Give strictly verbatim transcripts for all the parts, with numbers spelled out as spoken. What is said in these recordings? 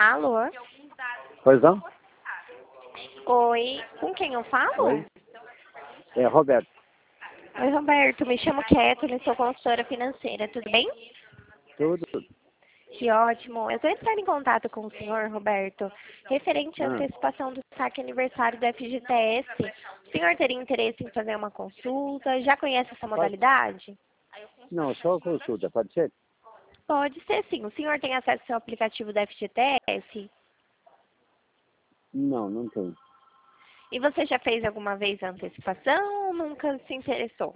Alô? Pois não? Oi, com quem eu falo? Oi? É Roberto. Oi, Roberto, me chamo Kathleen, sou consultora financeira, tudo bem? Tudo. Que ótimo. Eu estou entrando em contato com o senhor, Roberto, referente à Ah, antecipação do saque aniversário do F G T S. O senhor teria interesse em fazer uma consulta? Já conhece essa pode- modalidade? não, só consulta, pode ser? Pode ser sim. O senhor tem acesso ao seu aplicativo do F G T S? Não, não tem. E você já fez alguma vez a antecipação ou nunca se interessou?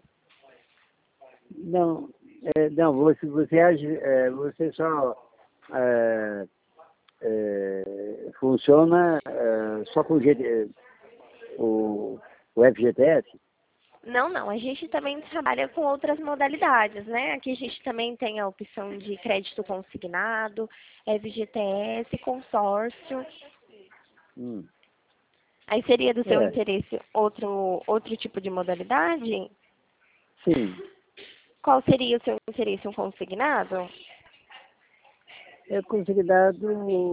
Não, é, não, você, você age, é, você só é, é, funciona é, só com o, G, T o, o F G T S? Não, não. A gente também trabalha com outras modalidades, né? Aqui a gente também tem a opção de crédito consignado, F G T S, consórcio. Hum, Aí seria do seu é, interesse outro, outro tipo de modalidade? sim. Qual seria o seu interesse? Um consignado? É considerado,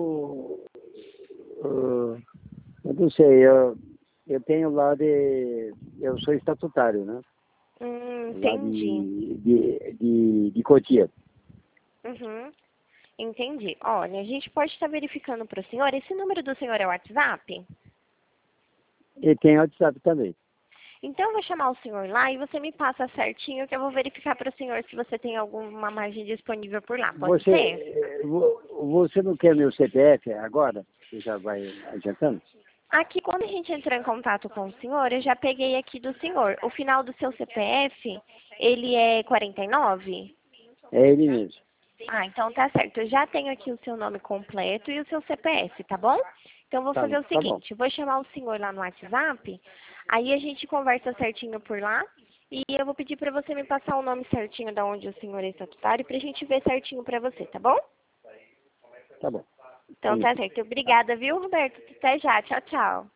uh, eu não sei, eu, eu tenho lá de, eu sou estatutário, né? Hum, Lá entendi. de, de, de, de Cotia. Uhum, entendi. Olha, a gente pode estar verificando para o senhor. Esse número do senhor é o WhatsApp? E tem WhatsApp também. Então, eu vou chamar o senhor lá e você me passa certinho que eu vou verificar para o senhor se você tem alguma margem disponível por lá. Pode Você, ser? eh, vo- você não quer meu C P F agora? Você já vai adiantando? Aqui, quando a gente entrou em contato com o senhor, eu já peguei aqui do senhor. O final do seu C P F, ele é quarenta e nove? É ele mesmo. Ah, então tá certo. Eu já tenho aqui o seu nome completo e o seu C P F, tá bom? Então, eu vou Tá, fazer o tá bom. seguinte. Eu vou chamar o senhor lá no WhatsApp, aí a gente conversa certinho por lá. E eu vou pedir para você me passar o nome certinho da onde o senhor é estatutário pra gente ver certinho para você, tá bom? Tá bom. Então Tenho tá sim. certo. Obrigada, viu, Roberto? Até já. Tchau, tchau.